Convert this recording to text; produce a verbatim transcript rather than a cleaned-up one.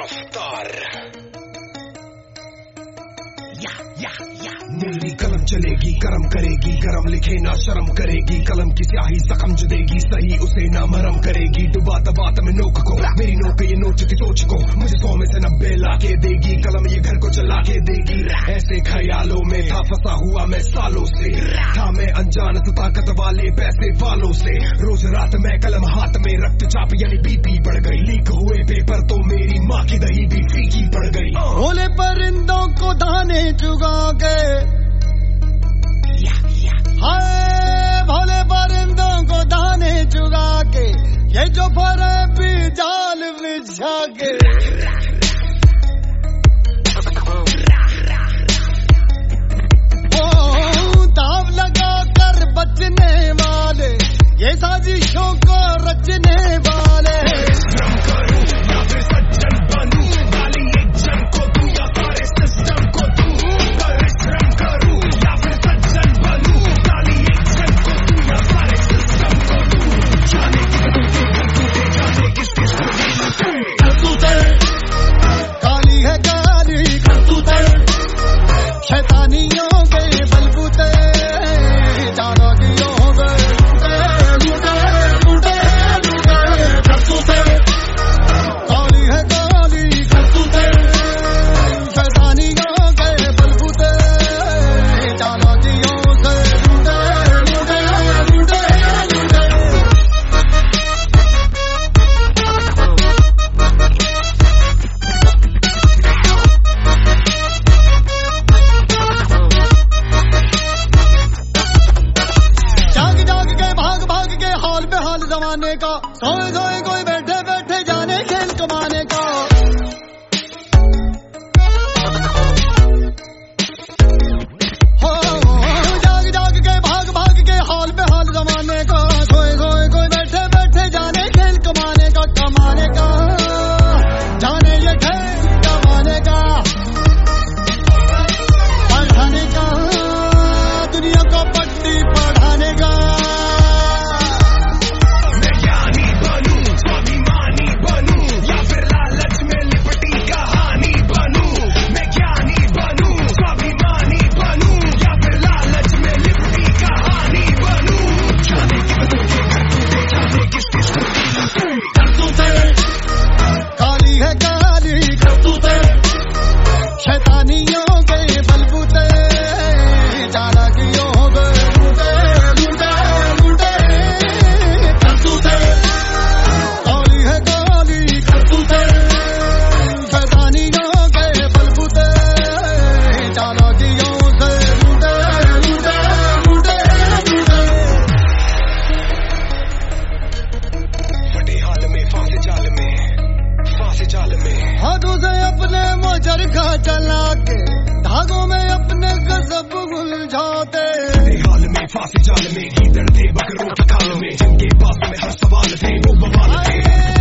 रफ्तार मेरी कलम चलेगी, करम करेगी, गरम लिखे ना शर्म करेगी। कलम की स्याही जख्म जो देगी, सही उसे ना मरम करेगी। डुबा दबात में नोक को, मेरी नोक ये नोच की सोच को, मुझे सौ में से नब्बे ला के देगी। कलम ये घर को चला के देगी। ऐसे ख्यालों में था फंसा हुआ मैं सालों से, था मैं अनजान से ताकत वाले पैसे वालों से। रोज रात मैं कलम हाथ में, रक्तचाप यानी बीपी बढ़ गई। लीक हुए पेपर तो मेरी माँ की दही भी फीकी पड़ गई। भोले परिंदों को दाने चुगा के, हाय भोले परिंदों को दाने चुगा के, ये जो फरे भी जाल बिछा के। ओ दाव लगा कर बचने वाले, ये साजिशों को रचने वाले। जमाने का सोए सोए कोई बैठे बैठे जाने खेल कमाने का। हो जाग जाग के भाग भाग के हाल पे हाल जमाने का। सोए सोए कोई बैठे बैठे जाने खेल कमाने का। कमाने का जाने ये खेल कमाने का, पढ़ाने का दुनिया को पट्टी पढ़ाने का। शैतानियों के बलबूते चालाकियों के लूटे लूटे लूटे करतूते। काली है काली करतूते, शैतानियों के बलबूते चालाकियों से लूटे लूटे लूटे लूटे। फटे हाल में फांसे जाल में, फांसे जाल में हाथों से अपने चरखा चला के, धागों में अपने गजब उलझाते। हाल में फांसी जाल में, गीदड़ थे बकरों की खाल में, जिनके पास में हर सवाल थे वो बवाल थे।